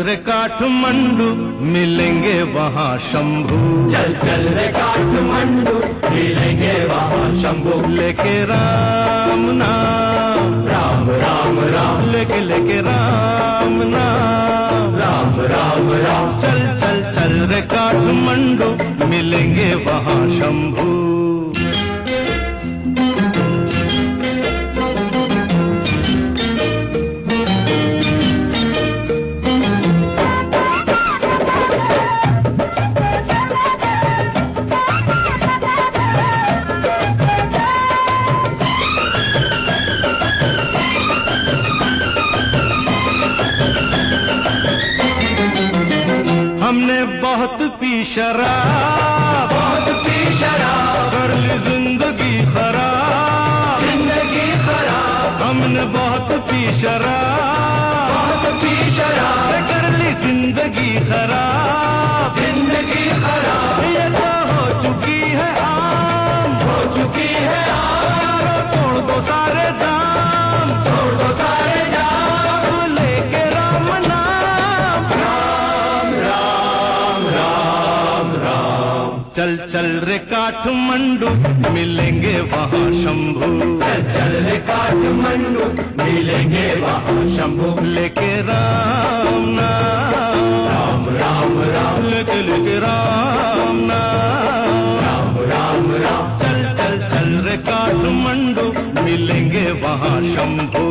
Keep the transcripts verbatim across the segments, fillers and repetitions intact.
रे काठमांडू मिलेंगे वहाँ शंभू। चल चल रे काठमांडू मिलेंगे वहाँ शंभू। लेके राम नाम राम राम राम लेके लेके राम नाम राम राम राम। चल चल चल रे काठमांडू मिलेंगे वहाँ शंभू। हमने बहुत पी शराब बहुत पी शराब कर ली जिंदगी खराब जिंदगी खराब। हमने बहुत पी शराब बहुत पी शराब कर ली जिंदगी खराब जिंदगी खराब। ये तो हो चुकी है आम हो चुकी है आम। तोड़ दो सारे जाम छोड़ दो सारे जाम। लेके राम नाम राम राम राम राम। चल चल रे काठमांडू मिलेंगे वहाँ शंभू। चल चल रे काठमांडू मिलेंगे वहाँ शंभू। लेके राम नाम राम राम राम लेके लेके राम नाम राम राम राम। चल चल चल रे काठमांडू मिलेंगे वहाँ शंभू।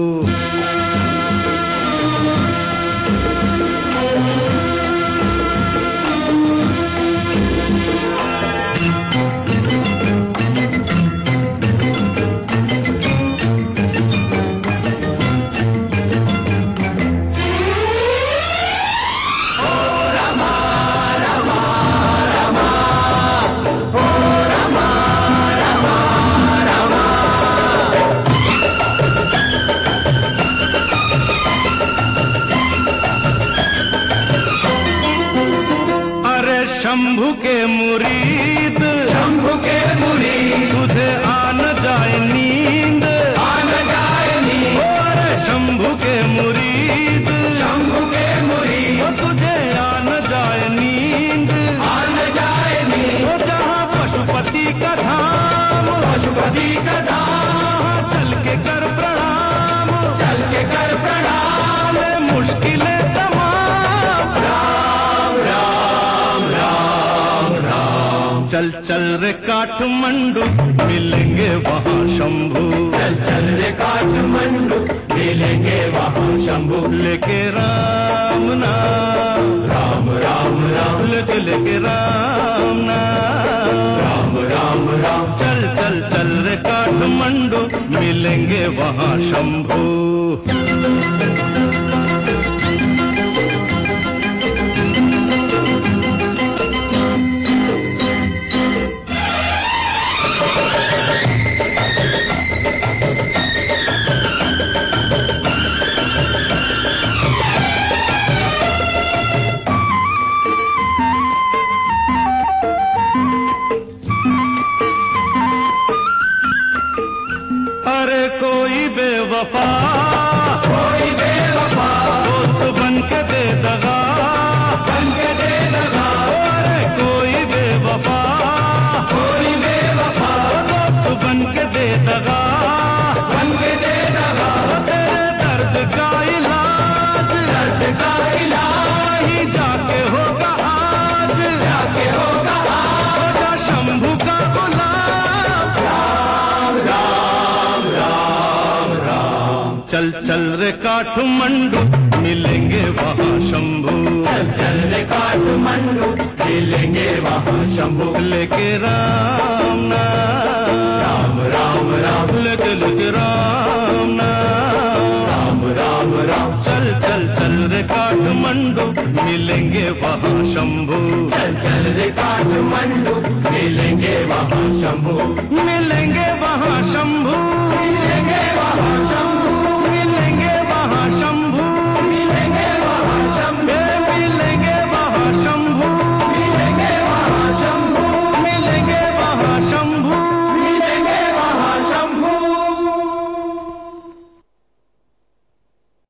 शंभू के मुरीद शंभू के मुरीद तुझे आ न जाए नींद आ न जाए नींद। अरे शंभू के मुरीद शंभू के मुरीद तुझे आ न जाए नींद आ न जाए नींद। जहाँ पशुपति का धाम पशुपति का धाम चल के कर प्रणाम चल के कर प्रणाम। मुश्किलें तमाम राम राम राम राम। चल चल रे काठमांडू मिलेंगे वहाँ शंभू। चल चल रे काठमांडू मिलेंगे वहाँ शंभू। लेके राम नाम राम राम राम लेके लेके राम नाम राम राम राम। चल चल चल रे काठमांडू मिलेंगे वहाँ शंभू। अरे कोई बेवफा कोई बेवफा दोस्त बन के दे दगा बन के दे दगा। अरे कोई बेवफा कोई बेवफा दोस्त बन के दे दगा बन के दे दगा। तेरे दर्द का इलाज दर्द का इलाज ही जाके होगा आज जाके होगा आज। जा शंभू का गुलाब राम राम राम राम। चल चल रे काठमांडू मिलेंगे वहाँ शंभू। चल चल रे काठमांडू मिलेंगे वहाँ शंभू। लेके राम नाम राम राम राम लेके लेके राम नाम राम राम राम। चल चल चल रे काठमांडू मिलेंगे वहाँ शंभू। चल चल रे काठमांडू मिलेंगे वहाँ शंभू। मिलेंगे वहाँ शंभू।